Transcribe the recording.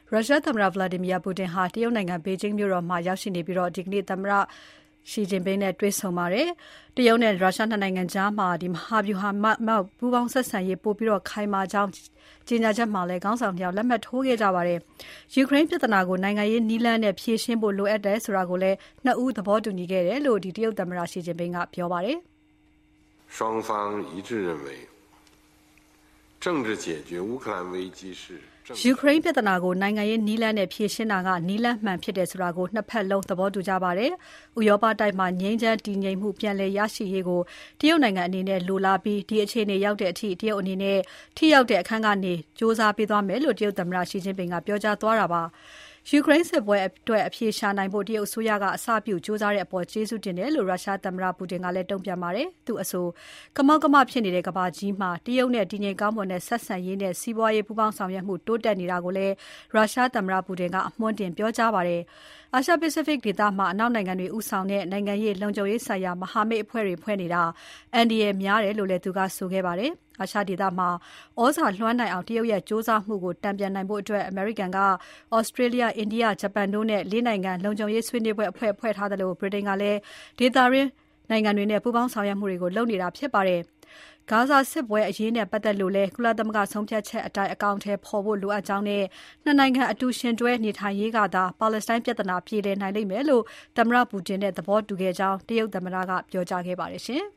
ရုရှားသမ္မတ Vladimir Putin ဟာတရုတ်နိုင်ငံဘေဂျင်းမြို့တော်မှာရောက်ရှိနေပြီးဒီကနေ့သမ္မတရှီကျင်ပင်းနဲ့တွေ့ဆုံပါတယ်။တရုတ်နဲ့ရုရှားနှစ်နိုင်ငံကြားမှာမဟာဗျူဟာမြောက်ပူးပေါင်းဆက်ဆံရေးပိုပြီးခိုင်မာကြောင်းကြေညာချက်မှာလည်းခေါင်းဆောင်နှစ်ယောက်လက်မှတ်ထိုးခဲ့ကြပါတယ်။ယူကရိန်းပြဿနာကိုနိုင်ငံရေးနည်းလမ်းနဲ့ဖြေရှင်းဖို့လိုအပ်တယ်ဆိုတာကိုလည်းနှစ်ဦးသဘောတူညီခဲ့တယ်လို့တရုတ်သမ္မတရှီကျင်ပင်းကပြောပါတယ် “双方一致认为政治解决乌克兰危机是ယူကရိန်းပြဿနာကိုနိုင်ငံရေးနည်းလမ်းနဲ့ဖြေရှင်းတာကနည်းလမ်းမှန်ဖြစ်တယ်ဆိုတာကိုနှစ်ဖက်လုံးသဘောတူကြပါတယ်။ဥရောပတိုက်မှာငြိမ်းချမ်းတည်ငြိမ်မှုပြန်လည်ရရှိရေးကိုတရုတ်နိုင်ငံအနေနဲ့လိုလားပြီးဒီအခြေအနေရောက်တဲ့အထိတရုတ်အနေနဲ့ထိရောက်တဲ့အခန်းကနေစ조사ပေးသွားမယ်လို့တရုတ်သမ္မတရှီကျင်းပင်ကပြောကြားသွားတာပါ။ယူကရိန်းစစ်ပွဲအတွက်အပြေရှာနိုင်ဖို့တရုတ်အစိုးရကအစပြုစ조사တဲ့အပေါ်ကျေးဇူးတင်တယ်လို့ရုရှားသမ္မတပူတင်ကလည်းတုံ့ပြန်ပါတယ်။သူအဆိုကမောက်ကမဖြစ်နေတဲ့ကမ္ဘာကြီးမှာတရုတ်နဲ့တည်ငြိမ်ကောင်းမွန်တဲ့ဆက်ဆံရေးနဲ့စီးပွားရေးပူးပေါင်းဆောင်ရွက်မှုတိုးတက်နေတာကိုလည်းရုရှားသမ္မတပူတင်ကအမွှမ်းတင်ပြောကြားပါတယ်။အာရှပစိဖိတ်ဒေသမှာအနောက်နိုင်ငံတွေဦးဆောင်တဲ့နိုင်ငံရေးလုံခြုံရေးဆိုင်ရာမဟာမိတ်အဖွဲ့တွေဖွဲ့နေတာအန်ဒီရဲ့များတယ်လို့လည်းသူကဆိုခဲ့ပါတယ်။အာရှဒေသမှာဩဇာလွှမ်းနိုင်အောင်တရုတ်ရဲ့စ조사မှုကိုတံပြန်နိုင်ဖို့အတွက်အမေရိကန်ကဩစတြေးလျ၊အိန္ဒိယ၊ဂျပန်တို့နဲ့၄နိုင်ငံလုံခြုံရေးဆွေးနွေးပွဲအဖွဲ့ဖွဲ့ထားတယ်လို့ဗြိတိန်ကလည်းဒေသရင်းနိုင်ငံတွေနဲ့ပူးပေါင်းဆောင်ရွက်မှုတွေကိုလုပ်နေတာဖြစ်ပါတယ်။ဂါဇာစစ်ပွဲအရေးနဲ့ပတ်သက်လို့လည်းကုလသမဂ္ဂဆုံးဖြတ်ချက်အတိုင်းအကောင့်ထဲပေါ်ဖို့လိုအပ်ကြောင်းနဲ့နှစ်နိုင်ငံအတူရှင်တွဲနေထိုင်ရေးကသာပါလက်စတိုင်းပြဿနာပြေလည်နိုင်လိမ့်မယ်လို့သမ္မတပူတင်နဲ့သဘောတူခဲ့ကြောင်းတရုတ်သမ္မတကပြောကြားခဲ့ပါတယ်ရှင်။